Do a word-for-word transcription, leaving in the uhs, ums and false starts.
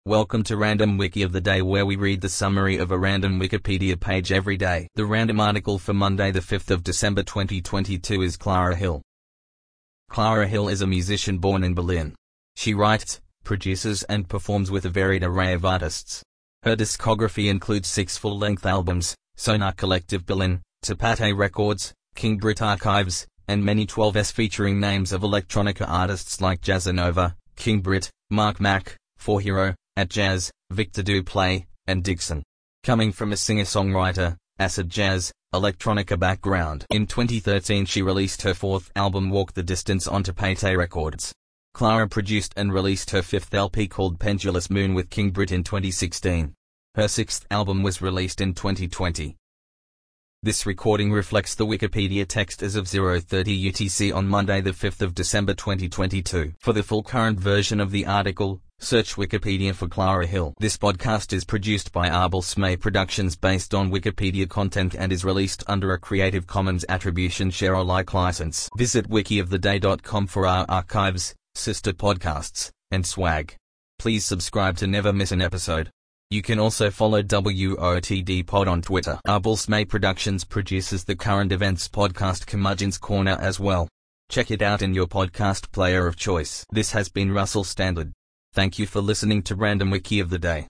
Welcome to Random Wiki of the Day, where we read the summary of a random Wikipedia page every day. The random article for Monday the fifth of December twenty twenty-two is Clara Hill. Clara Hill is a musician born in Berlin. She writes, produces and performs with a varied array of artists. Her discography includes six full-length albums, Sonar Collective Berlin, Tapate Records, King Brit Archives, and many twelves featuring names of electronica artists like Jazzanova, King Brit, Mark Mac, four hero, Atjazz, Victor Duplay, and Dixon. Coming from a singer-songwriter, acid jazz, electronica background. In twenty thirteen she released her fourth album Walk the Distance on Tapate Records. Clara produced and released her fifth L P called Pendulous Moon with King Brit in twenty sixteen. Her sixth album was released in twenty twenty. This recording reflects the Wikipedia text as of zero thirty U T C on Monday the fifth of December twenty twenty-two. For the full current version of the article, search Wikipedia for Clara Hill. This podcast is produced by Arbel Smay Productions based on Wikipedia content and is released under a Creative Commons Attribution Share Alike license. Visit wiki of the day dot com for our archives, sister podcasts, and swag. Please subscribe to never miss an episode. You can also follow W O T D Pod on Twitter. Arbel Smay Productions produces the current events podcast Curmudgeon's Corner as well. Check it out in your podcast player of choice. This has been Russell Standard. Thank you for listening to Random Wiki of the Day.